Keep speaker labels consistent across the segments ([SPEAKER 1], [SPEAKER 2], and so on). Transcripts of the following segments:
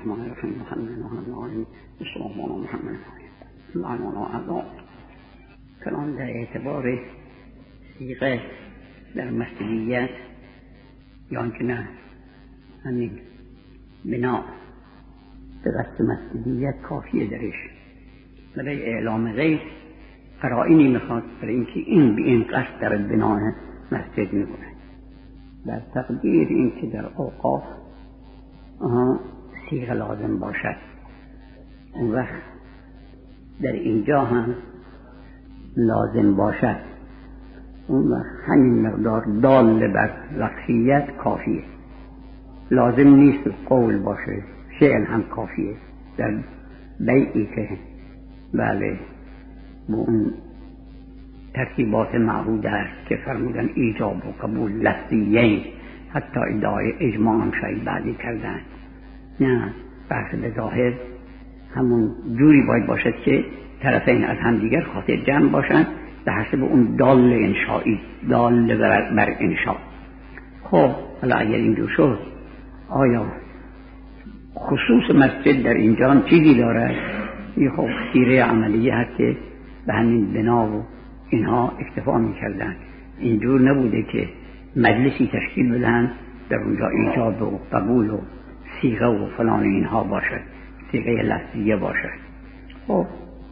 [SPEAKER 1] الرحمن الرحیم محمد محمد کلام در اعتبار صیغه در مسئولیت یا که نه همین بنا به قصد مسئولیت کافیه درش. برای اعلام غیر قرائنی میخواد برای اینکه این به این قصد در بنا مسجد میکنه. در تقدیر این که در اوقاف صیغه لازم باشد، اون وقت در اینجا هم لازم باشد، اون وقت همین مقدار دال بر وقفیت کافیه. لازم نیست قول باشه، فعل هم کافیه. در بیعی که بله با اون ترتیبات معهود است که فرمودن ایجاب و قبول لفظیین، حتی ادعای اجماع هم شاید بعدی کردن. نه، بحث به ظاهر همون جوری باید باشد که طرفین از همدیگر خاطر جمع باشند به حسب اون دال انشایی، دال بر انشا. خب حالا اگر اینجور شد، آیا خصوص مسجد در اینجا هم چیزی داره؟ این خب سیره عملیه هست که به همین بنا و اینها اکتفا میکردن. اینجور نبوده که مجلسی تشکیل بدن در اونجا ایجاب و قبول و صیغه و فلان اینها باشد، صیغه لفظیه باشد. خب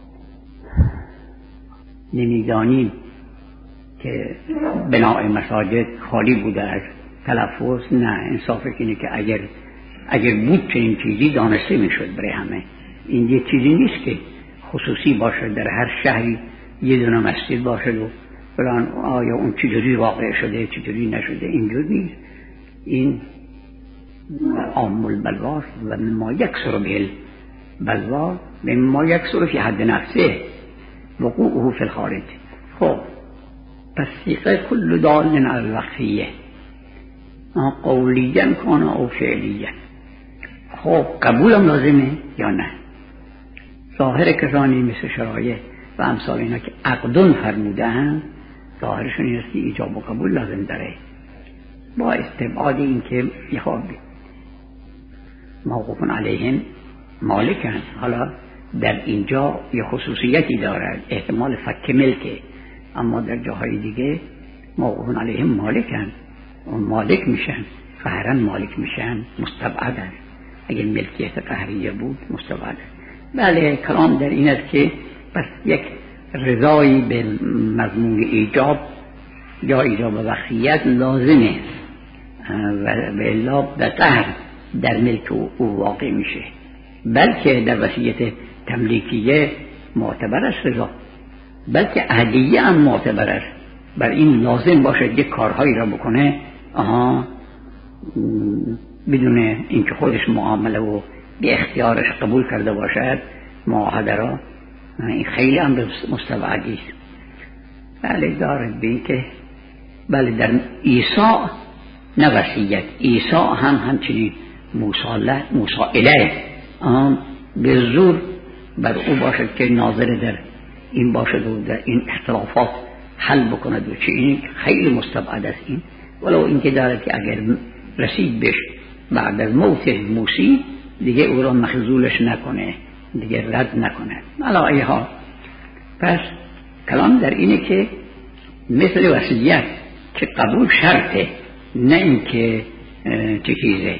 [SPEAKER 1] نمیدانیم که بنای مساجد خالی بوده از تلفظ. نه، انصافه اینه که اگر بود چنین چیزی دانسته میشد برای همه. این یه چیزی نیست که خصوصی باشد در هر شهری یه دونه مسجد باشد و فلان آیا اون چجوری واقع شده چجوری نشده، اینجور نیست. این عام البلواست و مما یکسر به البلوا مما یکسر فی حد نفسه وقوعه فی الخارج. خب پس صیغه کل دال علی الوقفیه قولیاً کان او فعلیاً. خب قبول هم لازمه یا نه؟ ظاهر کسانی مثل شرایع و امثال اینا که عقدون فرمودن، ظاهرشون این است که ایجاب و قبول لازم داره، با استبعاد این که میخواد موقوف علیهم مالکن. حالا در اینجا یه خصوصیتی دارد، احتمال فک ملکه، اما در جاهای دیگه موقوف علیهم مالکن، اون مالک میشن، قهرن مالک میشن، مستبعد است. اگر ملکیت قهریه بود مستبعد است. بله، کلام در این است که پس یک رضایی به مضمون ایجاب یا ایجاب وقفیت لازمه و به الا به قهر در ملک او واقع میشه. بلکه در وصیت تملیکیه معتبر است رضا، بلکه عهدیه هم معتبر است. بر این لازم باشه یک کارهایی را بکنه بدون اینکه خودش معامله و به اختیارش قبول کرده باشد معاهده را. این خیلی هم مستبعدی است. بله دارد به این که بله در ایسا نه وصیت، ایسا هم همچنین مسائله به زور بر او باشد که ناظر در این باشد و در این اختلافات حل بکند و چه، این خیلی مستبعد است. این ولو اینکه دارد که اگر رسید بش بعد از موت موسی دیگه او را مخزولش نکنه، دیگه رد نکنه. علا ای حال، پس کلام در اینه که مثل وصیت که قبول شرطه، نه اینکه چه چیزه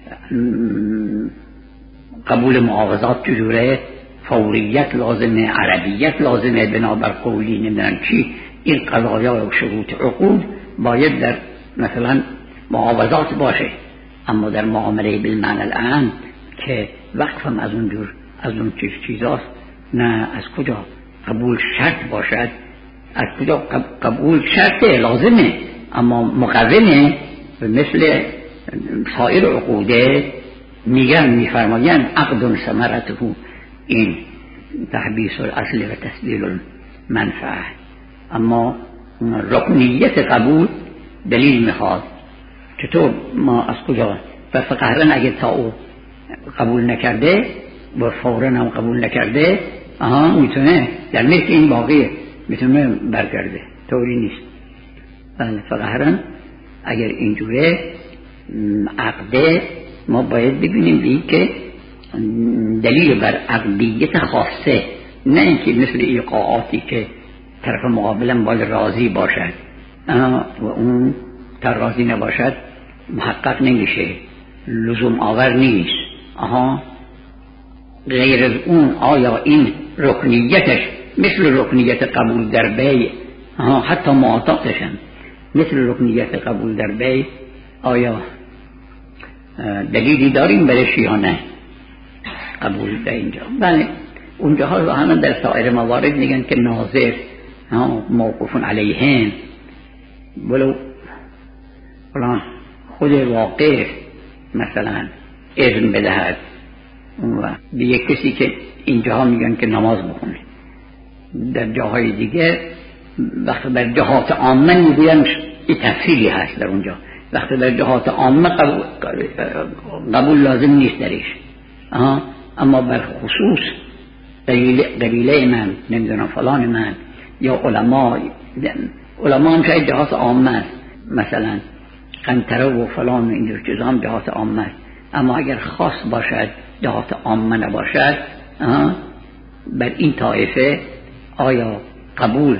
[SPEAKER 1] قبول معاوضات چجوره، فوریت لازمه، عربیت لازمه، بنابر قولی نمیدونم چی. این قضایا و شروط عقود باید در مثلا معاوضات باشه، اما در معامله بالمعنی الان که وقفم از اونجور از اون چیزاست، نه از کجا قبول شرط باشد، از کجا قبول شرطه لازمه اما مقرنه. مثل سایر عقوده میفرمایند عقد ثمرته این تحبیس الاصل و تسدیل المنفعه، اما رکنیت قبول دلیل میخواد. چطور ما از کجا؟ پس قهرن اگه تا او قبول نکرده و فوراً هم قبول نکرده میتونه در ملک این باقیه، میتونه برگرده، طوری نیست. فقهرن اگر اینجوره عقده ما باید ببینیم این که دلیل بر عقلیت خاصه، نه اینکه مثل ایقاعاتی که طرف مقابلم باید راضی باشد و اون تا راضی نباشد محقق نمیشه، لزوم آور نیست. غیر از اون آیا این رکنیتش مثل رکنیت قبول در بیع، حتی معاطاتشم مثل رکنیت قبول در بیع، آیا دلیلی داریم برش یا نه قبول در اینجا؟ بله اونجاها رو همه در سایر موارد میگن که ناظر موقوف علیهم، ولو خود واقع مثلا اذن بدهد و به یک کسی که اینجاها میگن که نماز بخونه، در جاهای دیگه وقتی در جهات عامه میگوین این تفصیلی هست در اونجا، وقتی در جهات عامه قبول لازم نیست درش، اما بر خصوص قبیله من نمیدونم فلان من یا علما هم شاید جهات عامه است، مثلا قنطره و فلان و اینجور چیزا هم جهات عامه است، اما اگر خاص باشد جهات عامه نباشد بر این طایفه آیا قبول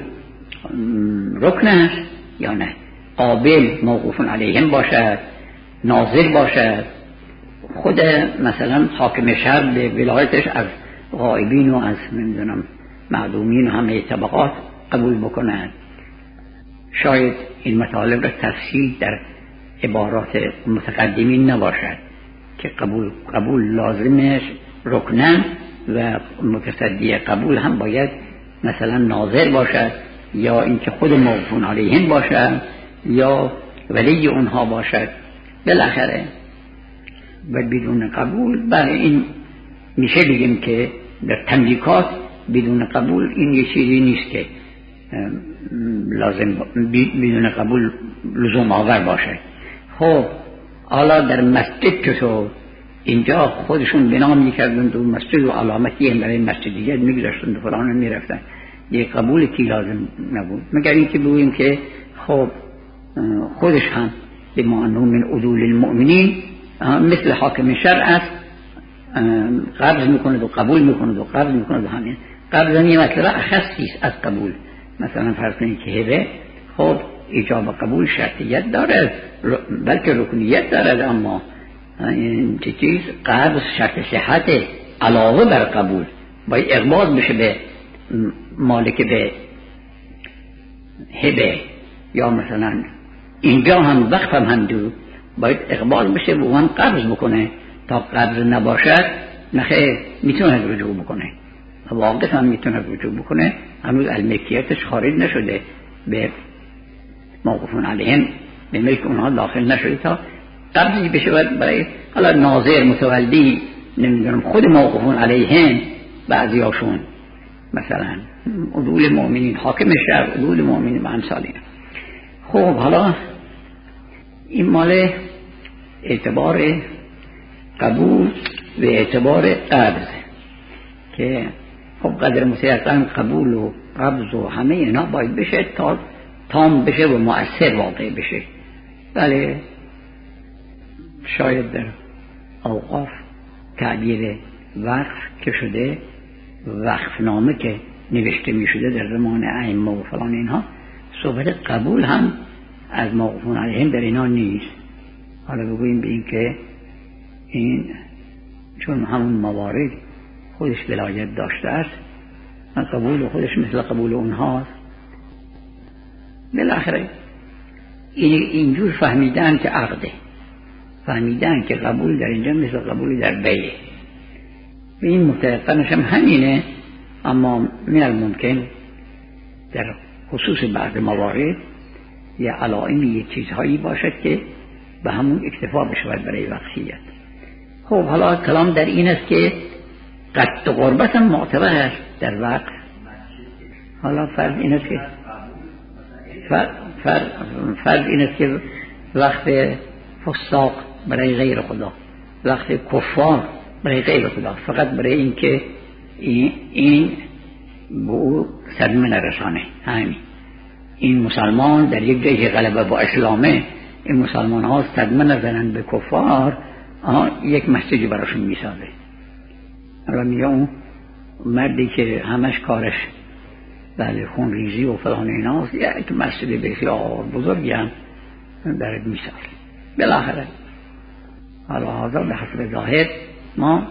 [SPEAKER 1] رکن است یا نه؟ قابل موقوف علیهم باشد، ناظر باشد، خود مثلا حاکم شهر به ولایتش از غائبین و از نمیدونم معدومین و همه طبقات قبول بکند. شاید این مطالب را تفصیل در عبارات متقدمین نباشد که قبول لازمش رکنن و متصدی قبول هم باید مثلا ناظر باشد یا اینکه خود موقوفون علیهم باشد یا ولی اونها باشد. بالاخره و بدون قبول برای این میشه بگیم که در تملیکات بدون قبول این یه چیزی نیست که لازم بدون قبول لزوم آور باشه. خب حالا در مسجد چطور؟ اینجا خودشون بنا میکردن دو مسجد و علامتی هم برای مسجد دیگر میگذاشتن و فلان میرفتن، یه قبول کی لازم نبود مگر اینکه بگوییم که خب خودش هم به معنی من عدول المؤمنین مثل حاکم شرع است، قبض میکنه و قبول میکنه و قبض میکنه و همین قبض یه مطلب اخصی از قبول. مثلا فرض کنید که هبه خب ایجاب قبول شرطیت داره بلکه رکنیت داره، اما این چیز قبض شرط صحت علاوه بر قبول باید اقباض بشه به مالک به هبه، یا مثلا اینجا هم وقت هم دو باید اقباض بشه و اون قبض بکنه. تا قبض نباشد نخیر میتونه رجوع بکنه، واقف هم میتونه رجوع بکنه، هنوز الملکیتش خارج نشده به موقوفون علیهم، به ملک اونها داخل نشده تا قبضی بشه. برای حالا ناظر متولی نمیدونم خود موقوفون علیهم بعضی هاشون مثلا عدول مؤمنین حاکم شهر عدول مؤمنین و امثالین. خب حالا این مال اعتبار قبول و اعتبار قبض که خب قدر متیقن قبول و قبض و همه اینا باید بشه تا تام بشه و مؤثر واقع بشه. بله شاید در اوقاف تعبیر وقف که شده، وقفنامه که نوشته می شده در زمان ائمه و فلان اینها، صحبت قبول هم از موقوفون علیهم در اینا نیست. حالا بگوییم به این که این چون همون موارد خودش ولایت داشته است قبول خودش مثل قبول اونهاست. بالاخره اینجور فهمیدن که عقده، فهمیدن که قبول در اینجا مثل قبول در بیعه و این متعقنش هم همینه، اما من الممکن در خصوص بعض موارد یا علائمی یه چیزهایی باشد که به همون اکتفا بشود برای وقتیت. خب حالا کلام در این است که قد قربت هم معتبر است در وقت. حالا فرض این است که فرض این است که وقت فساق برای غیر خدا، وقت کفار برای غیر خدا، فقط برای این که این به او صدمه نرسانه. همین این مسلمان در یک جایی غلبه با اسلامه، این مسلمان ها صدمه نزنن به کفار، یک مسجدی براشون میسازه. حالا میگه اون مردی که همش کارش بله خون ریزی و فلان ایناست، یک مسئله بسیار بزرگی هم در میسازه. بالاخره حالا حاضر به حسب ظاهر ما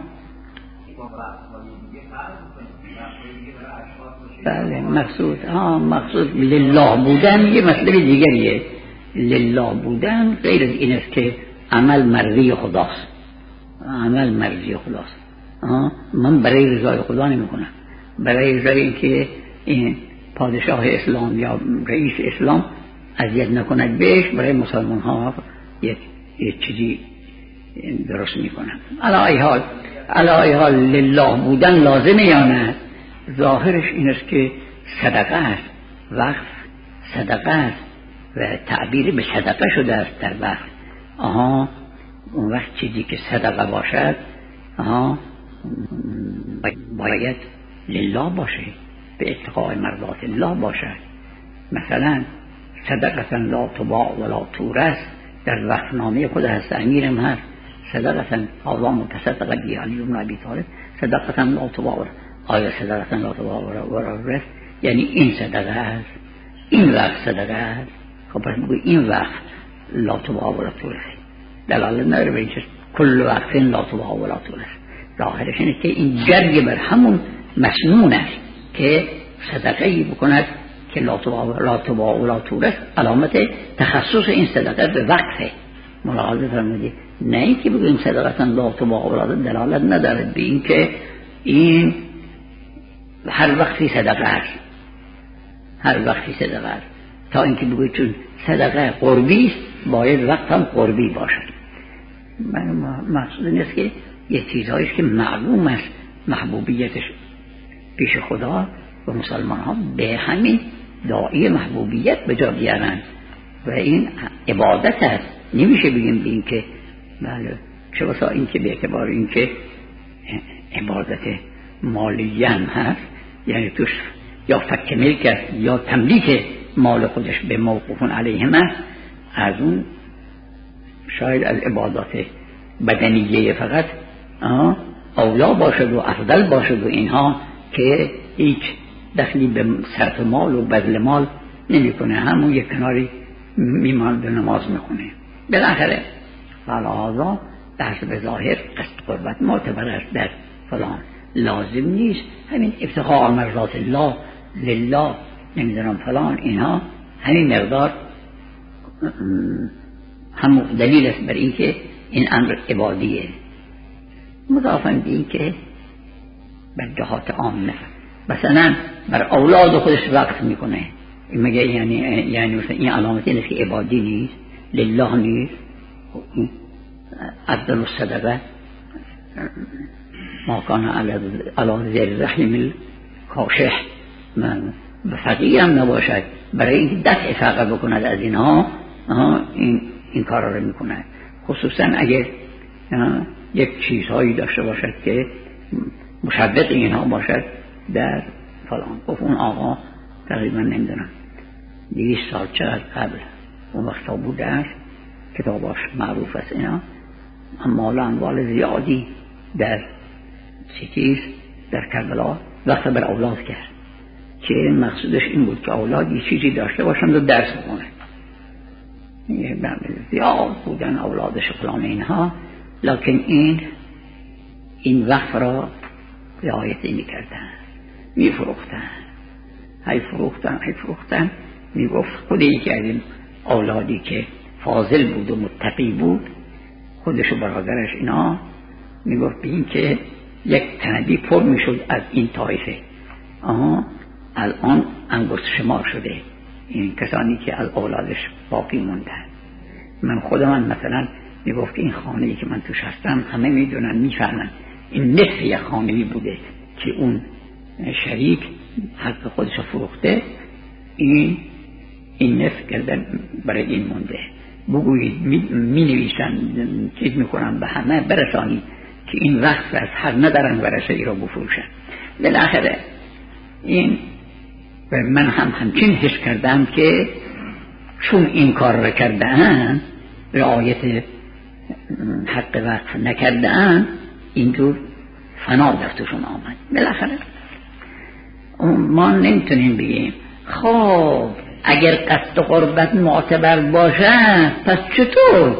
[SPEAKER 1] بله مقصود لله بودن یه مطلب دیگریه. لله بودن غیر از این است که عمل مرضی خداست. عمل مرضی خداست. من برای رضای خدا نمی کنم، برای رضای اینکه این پادشاه اسلام یا رئیس اسلام اذیت نکند بهش، برای مسلمان ها یک چیزی درست می کنم. علی حال لله بودن لازمه یا نه؟ ظاهرش این است که صدقه است، وقف صدقه است و تعبیر به صدقه شده است در وقف. اون وقت چیزی که صدقه باشد باید لله باشه، به اتقاء مرضات الله باشد. مثلا صدقه لا تباع ولا تورث در وقفنامه خود هست، امیرم هست صدقه آقا متصدق بی علی بن ابی طالب صدقه لا تباع. آیا صدقه لا تباع ولا تورث یعنی این صدقه است، این وقت صدقه است؟ خب پس بگوی این وقت لا تباع ولا تورث دلالت نداره به اینکه کل وقت لا تباع ولا تورث. ظاهرش اینه که این جرگ بر همون مسنون است که صدقه‌ای بکند که لا تباع ولا تورث علامت تخصص این صدقه به وقته. ملاحظه فرمودید؟ نه اینکه بگویم صدقه لا تباع ولا تورث دلالت نداره به این که این هر وقتی صدقه است، هر وقتی صدقه است، تا اینکه بگوید چون صدقه قربی است باید وقت هم قربی باشد. من مقصود نیست که یه چیزهایش که معلوم است محبوبیتش پیش خدا و مسلمان ها به همین داعی محبوبیت به جا بیارن و این عبادت است. نمیشه بگیم به این که بله چه بسا این که به اعتبار این که عبادت مالیه هم هست، یعنی توش یا فک ملک یا تملیک مال خودش به موقوفون علیهم است، از اون شاید از عبادات بدنیه فقط اولا باشد و افضل باشد و اینها که هیچ دخلی به صرف مال و بذل مال نمی کنه، همون یک کناری میماند و نماز میکنه. بالاخره فلازا دست به ظاهر قصد قربت معتبر است در فلان لازم نیست. همین افتخار مرضات الله لله نمیدونم فلان اینها همین مقدار هم دلیل است بر این که این امر عبادیه، مضافاً به این که بر جهات عامه مثلا بر اولاد خودش وقت میکنه، مگه یعنی مثلا این علامتی نیست که عبادی نیست، لله نیست؟ عبدال الصدقه ما کان علی زیر رحم کاشح، من فقیر هم نباشد برای اینکه دفع فقر بکند از اینها این کار رو میکند. خصوصا اگر یک چیزهایی داشته باشد که مشبق اینها باشد در فلان. گفت اون آقا تقریبا نمیدونم 200 سال چقدر قبل اون وقتا بوده است، کتاباش معروف است اینا، اموال اموال زیادی در سیتیز در کربلا وقت بر اولاد کرد که مقصودش این بود که اولاد یه چیزی داشته باشند و درس بخونه. زیاد بودن اولادش فلان اینها، لکن این وقت را رعایت نمی‌کردند، میفروختن. میگفت خود یکی از این اولادی که فاضل بود و متقی بود، خودش و برادرش اینا، میگفت به این که یک تنبی پر میشد از این طایفه، الان انگشت شمار شده این کسانی که از اولادش باقی موندن. من خودم مثلا میگفت که این خانه‌ای که من توش هستم همه میدونن میفهمن این نصف یک خانه‌ای بوده که اون شریک حق خودش فروخته، این نصف کردن برای این مونده. بگویید می نویسن چیز میکنن به همه برسانید که این وقت از هر ندارن ورثه ای را بفروشن. بالاخره این من همچین حس کردم که چون این کار را کردن، رعایت حق وقت نکردن، اینجور فنا در توشون آمد. بالاخره ما نمیتونیم بگیم خب اگر قصد قربت معتبر باشه پس چطور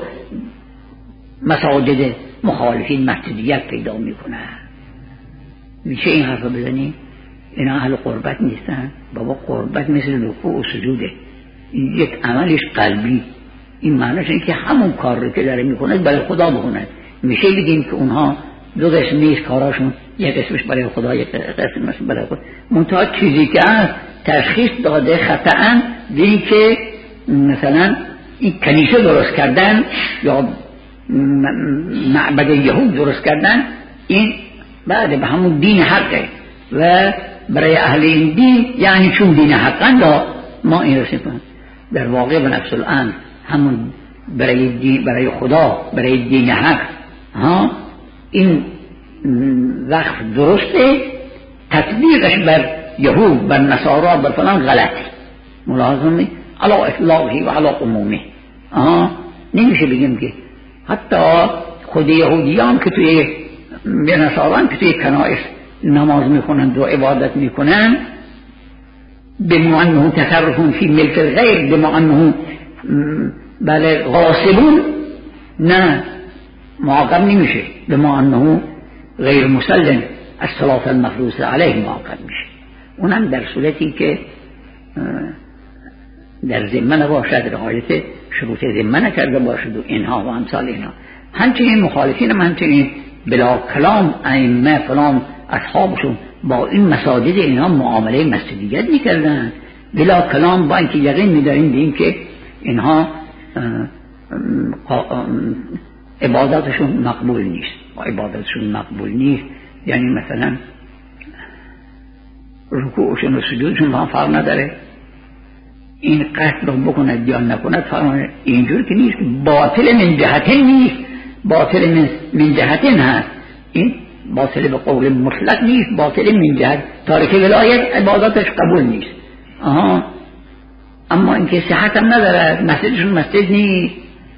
[SPEAKER 1] مساجد مخالفین مسجدیت پیدا میکنه؟ میشه این حرف بزنی؟ اینا اهل قربت نیستن. بابا قربت مثل رکوع و سجوده، این یک عملش قلبی. این معنیش اینه که همون کار رو که داره میکنه برای خدا بکنه. میشه بگیم که اونها دو قسم نیست کاراشون، یک قسمش برای خدا یک قسمش برای خود. منتها چیزی که تشخیص داده خطأن دیدی که مثلا این کنیسه درست کردن یا معبد یهود درست کردن، این بعد به همون دین حقه و برای اهل این دین یعنی چون دین حقن یا ما این رسیم کنیم. در واقع به نفس الامر همون برای خدا، برای دین حق این وقف درسته، تطبیقش بر یهود، بر نصارا، بر فلان غلطه. ملاحظه علی اطلاقه و علی عمومه. نمیشه بگیم که حتی خود یهودیان که توی نصاران که توی کنائس نماز میخونند و عبادت میکنند بما انه تصرفون فی ملک الغیر، بما انه بله غاصبون، نه معاقب نمیشه. بما انه غیر مسلم الصلاة المفروضه علیه معاقب میشه. اونم در صورتی که در ذمه نباشد، رعایت شروط ذمه نکرده باشد و اینها و امثال اینها. همچنین مخالفین هم همچنین بلا کلام ائمه فلان اصحابشون با این مساجد اینها معامله مسجدیت میکردن بلا کلام، با اینکه یقین میداریم به این که اینها عبادتشون مقبول نیست. و عبادتشون مقبول نیست یعنی مثلا رکوعشون و سجودشون با هم فرق نداره. این قصد رو بکند یا نکند فرق اینجور که نیست. باطل من جهتین نیست، باطل من جهتین هست. این باطل به قول مطلق نیست، باطل من جهت تارک ولایت عبادتش قبول نیست. اما اینکه صحت هم نداره، مسجدشون مسجد نیست،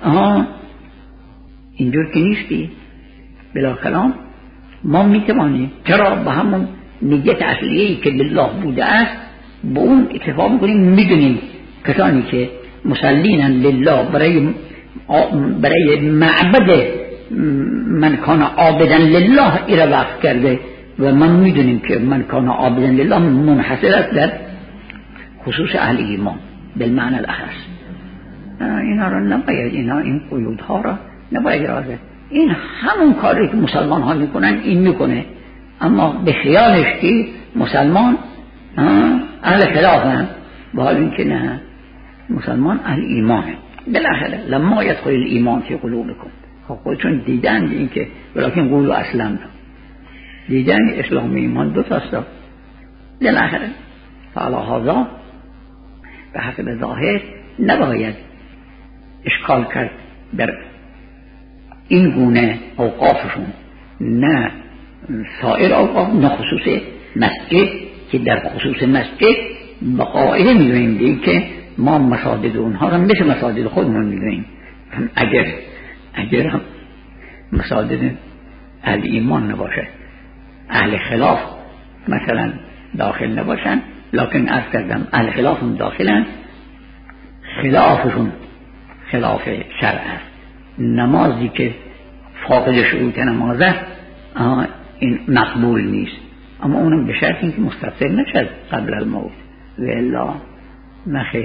[SPEAKER 1] اینجور که نیستی. بلا کلام ما میتوانیم چرا به همون نیت اصلیه‌ای که بالله بوده است با اون اکتفا میکنیم. میدونیم کسانی که مسلینن لله برای معبد من کان عابدن لله ایره وقف کرده و من میدونیم که من کان عابدن لله منحصر است در خصوص اهل ایمان بالمعنی الاخص. اینا رو نباید، این قیودها را نباید رعایت. این همون کاری که مسلمان ها میکنن این میکنه، اما به خیالش که مسلمان اهل خلافن، با حال این که نه، مسلمان اهل ایمانه. بالاخره لما یدخل الایمان فی قلوبکم، خودشون دیدن این که ولکن قولوا اسلمنا، دیدن اسلام و ایمان دو تاست. بالاخره فعلی هذا به حسب ظاهر نباید اشکال کرد در این گونه اوقافشون، نه سایر اوقاف، نه خصوص مسجد که در خصوص مسجد به قاعده میدونیم که ما مساجد اونها را مثل مساجد خودمون میدونیم. اگر هم مساجد اهل ایمان نباشه، اهل خلاف مثلا داخل نباشن، لکن عرض کردم اهل خلاف هم داخلن، خلافشون خلاف شرع است. نمازی که فاقد شروط نمازه این مقبول نیست، اما اونم به شرط اینکه مستفسر نشد قبل الموت و الا نخیر.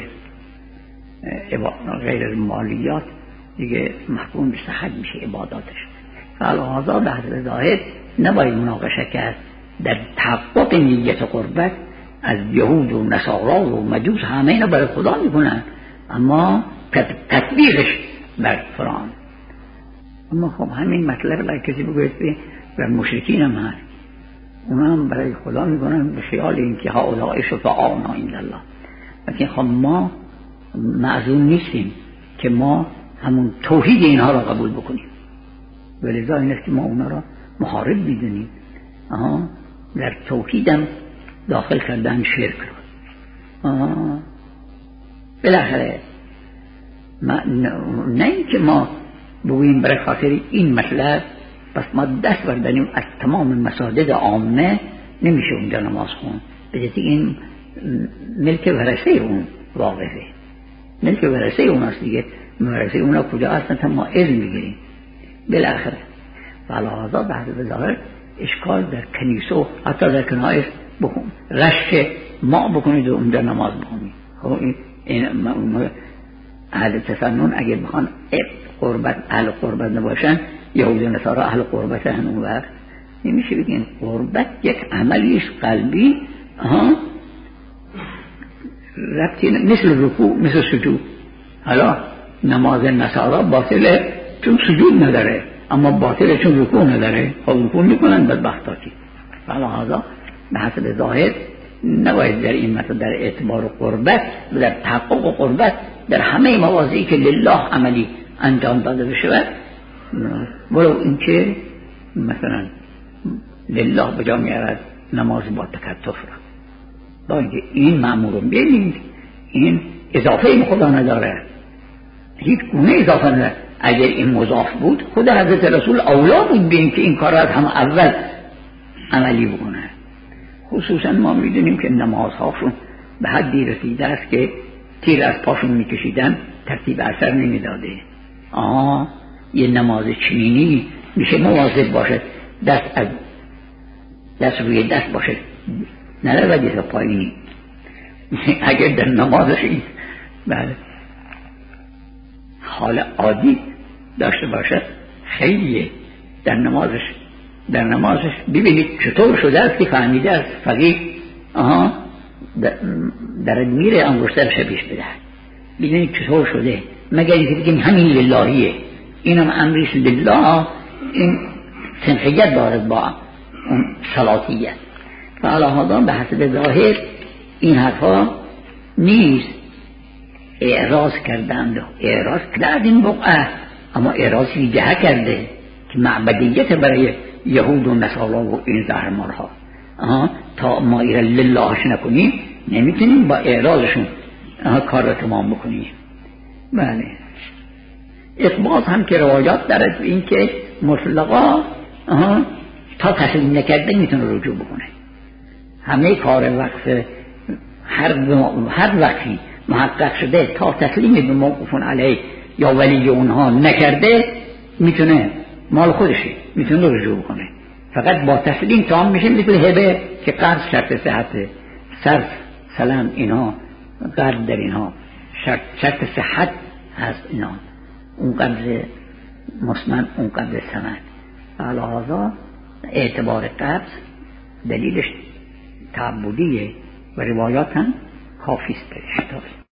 [SPEAKER 1] غیر المالیات دیگه محکوم به صحت میشه عباداتش. فالعاذا به حسب ظاهر نباید مناقشه کرد در تحقق نیت قربت. از یهود و نصارا و مجوس همه اینا برای خدا میکنن، اما تطبیقش بر قرآن. اما خب همین مطلب برای کسی بگوید و مشرکین هم هست، اونا هم برای خدا میکنن به خیال اینکه هؤلاء شفعاؤنا عند الله. لیکن خب ما معذور نیستیم که ما همون توحید اینها را قبول بکنیم، ولذا این است که ما اونا را محارب میدونیم. در توحیدم داخل کردن شرک رو. بالاخره نه اینکه ما بگوییم برای خاطر این مطلب پس ما دست برداریم از تمام مساجد عامه نمیشه اونجا نماز خون، بجز این ملک ورثه اون واقفه، ملک ورثه اون است دیگه. ورثه اونا کجا هستن تا ما علم بگیریم بالاخره. فلحاظا بعد به ظاهر اشکال در کنیسه و حتی در کنایس بکن رشک ما بکنید و اونجا نماز بخونید. خب این اهل تسنن اگه بخوان قربت اهل قربت نباشن، یهود و نصارا اهل قربت هن، اون وقت نمیشه بگین قربت یک عملیش قلبی ربطی مثل رکوع مثل سجود. حالا نماز نصارا باطله چون سجود نداره، اما باطله چون رکوع نداره. خب رکوع میکنن بدبختا کی. فلحاظا به حسب ظاهر نباید در این مثلا در اعتبار قربت و در تحقق قربت در همه مواضعی که لله عملی انجام داده بشه، ولو اینکه مثلا لله بجا میارد نماز با تکتف را، با اینکه این مأمورون ببینید این اضافه خدا نداره، هیچ گونه اضافه نداره. اگر این مضاف بود خود حضرت رسول اولا بود به اینکه این کار را از هم اول عملی بکنه. خصوصا ما میدونیم که نمازهاشون به حدی رسیده است که تیر از پاشون میکشیدن ترتیب اثر نمیداده. یه نماز چنینی میشه مواظب باشه دست روی دست باشه، نه روی تا پایینی. اگر در نمازش این بله حال عادی داشته باشه خیلیه. در نمازش ببینید چطور شده است که فهمیده است فقیه در میره انگشتر شبیش بده. ببینید چطور شده، مگر اینکه بگیم همین للهیه، اینم امریش لله، این سنخیت دارد با اون صلاتیت. فعلا به حسب ظاهر این حرفا نیست. اعراض کردند، اعراض کرد این بقعه، اما اعراضی جهه کرده که معبدیت برای یهود و نصارا و این زهرمارها تا ما ایره للهش نکنیم نمیتونیم با اعراضشون کار را تمام بکنیم. بله اثبات هم که روایات دارد این که مطلقا تا تسلیم نکرده میتونه رجوع بکنه. همه کار وقت هر وقتی محقق شده تا تسلیم به موقوفون علیه یا ولی اونها نکرده میتونه مال خودشه، میتونه رجوع کنه. فقط با تسلیم تمام میشه. مثل هبه که قرض شرط صحته، صرف سلام اینها قرض در اینها شرط صحت هست، اینا اون قرض مسمن اون قرض سمن. علاوه اعتبار قرض دلیلش تعبدیه و روایات هم کافی است.